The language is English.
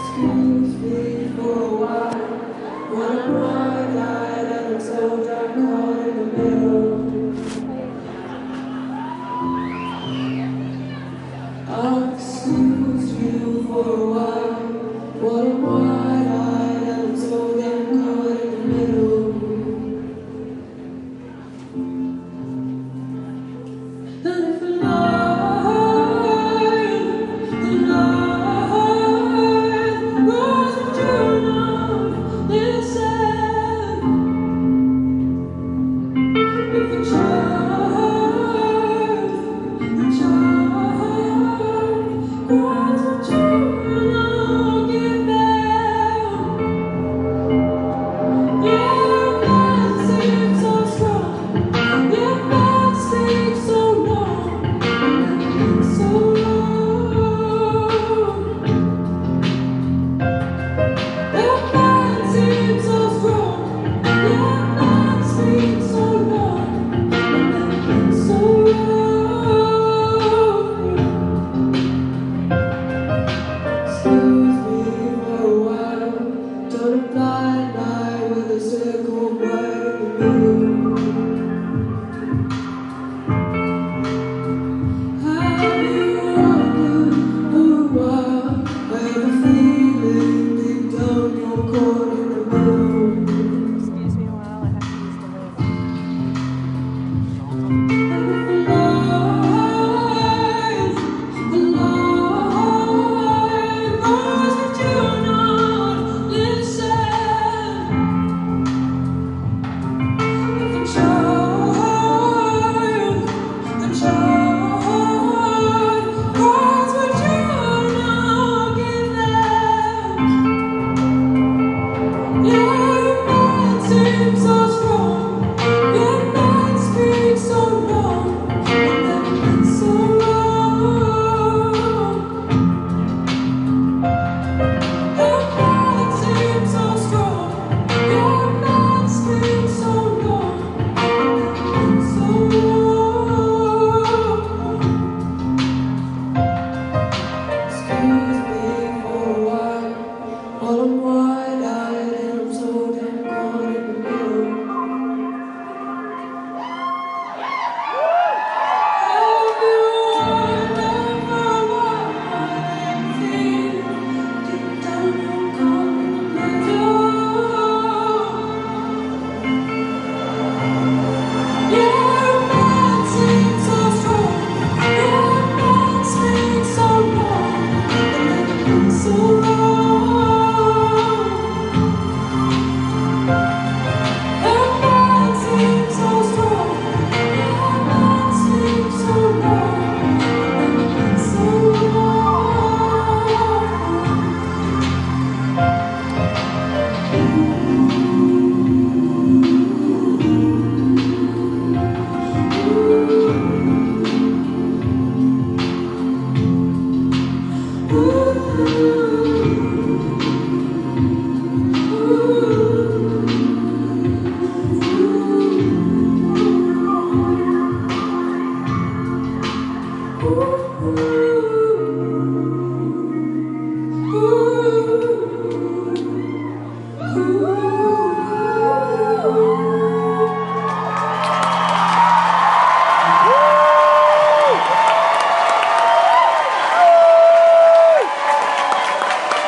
Excuse me for a while. When I'm wide-eyed and I'm so dark, caught in the middle. I'll excuse you for a while. When I'm wide-eyed and I'm so damn caught in the middle. And if the light was a journal, listen. If a child was a journal, give them. Your mind seems so strong. Your mind speaks so long. So long. Your mind seems so strong. Your mind speaks so long. So long. Excuse me for a while. Turn a blind eye with a circle right in the middle. Have you wondered why I have a feeling deep down you're caught in the middle? Excuse me while I have to use the lid. And if the light was a journal, listen. If a child was a journal, give them. Your mind seems so strong. Your mind speaks so long. So long. Your mind seems so strong. Your mind speaks so long. So long. Excuse me for a while. While I'm wide-eyed and I'm so damn caught in the middle. Have you wondered why I feel deep down you're caught in the middle? Your mind seems so strong. Your mind speaks so long. So long. Your mind seems so strong. Your mind speaks so long. So long. Ooh.